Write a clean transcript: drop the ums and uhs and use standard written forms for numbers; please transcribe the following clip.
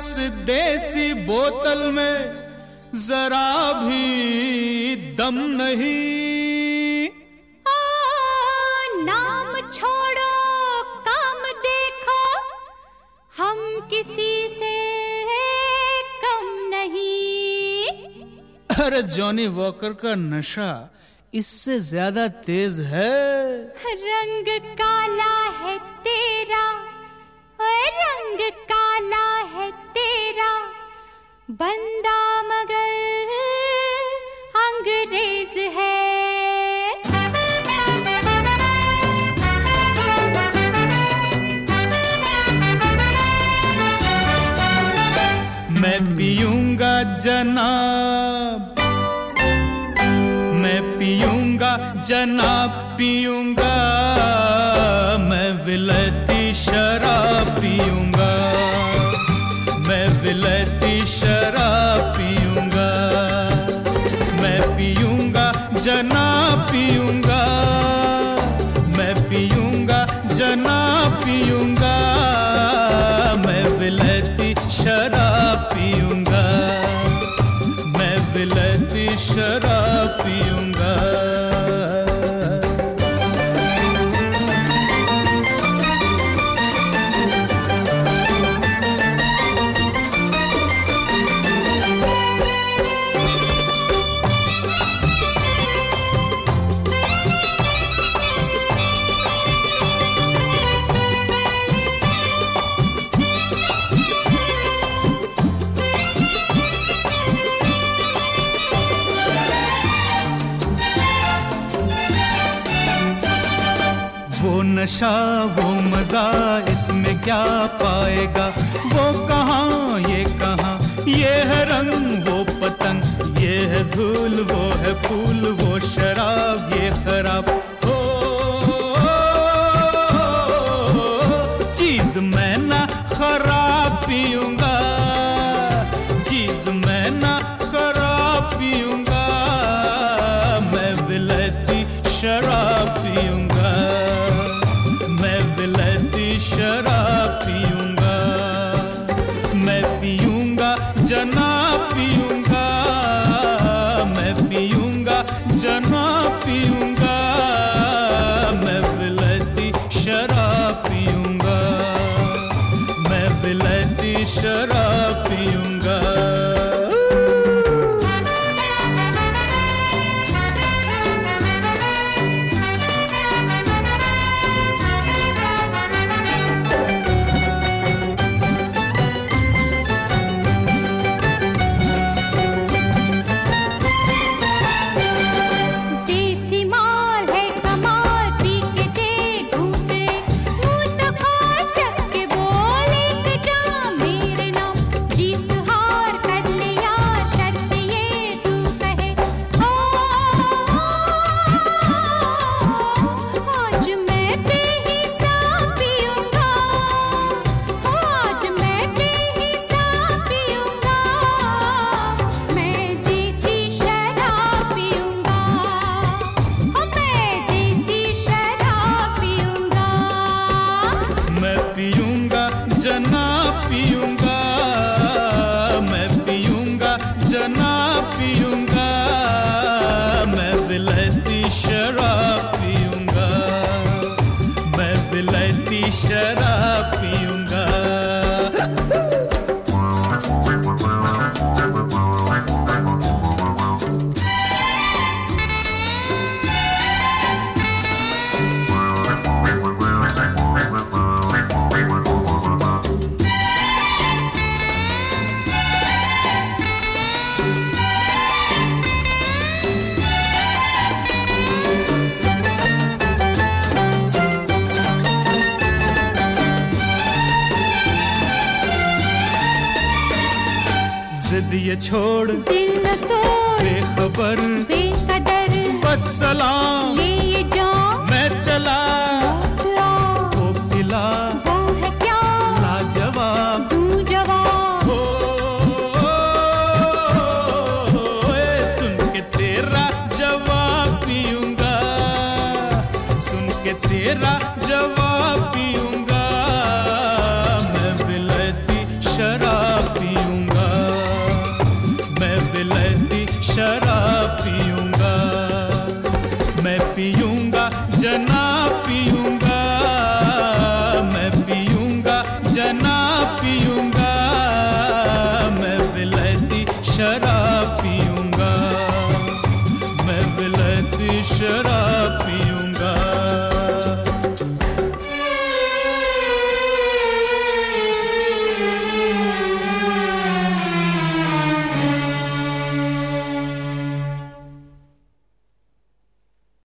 इस देसी बोतल में जरा भी दम नहीं। नाम छोड़ो काम देखो, हम किसी से कम नहीं। अरे जॉनी वॉकर का नशा इससे ज्यादा तेज है। रंग काला है तेरा, रंग काला है तेरा, बंदा मगर अंग्रेज है। मैं पीऊंगा जनाब, मैं पीऊंगा जनाब, पीऊंगा मैं विलायती शराब पीऊंगा, मैं विलायती शराब पीऊंगा। मैं पीऊंगा जनाब, पीऊंगा मैं पीऊंगा जनाब, पीऊंगा मैं विलायती शराब पीऊंगा, मैं विलायती शराब पीऊंगा। वो नशा वो मजा इसमें क्या पाएगा, वो कहाँ ये कहाँ, ये है रंग वो पतंग, ये है धूल वो है फूल, वो शराब ये खराब। हो चीज मैं ना खराब पीऊंगा, चीज मैं ना खराब पीऊंगा, मैं विलायती शराब पीऊंगा, मैं विलायती शराब पीऊंगा। मैं पीऊंगा जनाब, पीऊंगा मैं पीऊंगा जनाब, पीऊंगा मैं विलायती शराब पीऊंगा, मैं विलायती शराब पीऊंगा। जनाब पीऊंगा, मैं पीऊंगा जनाब पीऊंगा, मैं विलायती शराब पीऊंगा, मैं विलायती शराब पीऊंगा। जिद ये छोड़ दिल न तोड़, बेखबर बेकदर बस सलाम ले ये जान, मैं चला वो किला वो है क्या लाजवाब तू जवाब। हो सुन के तेरा जवाब पीऊंगा, सुन के तेरा जवाब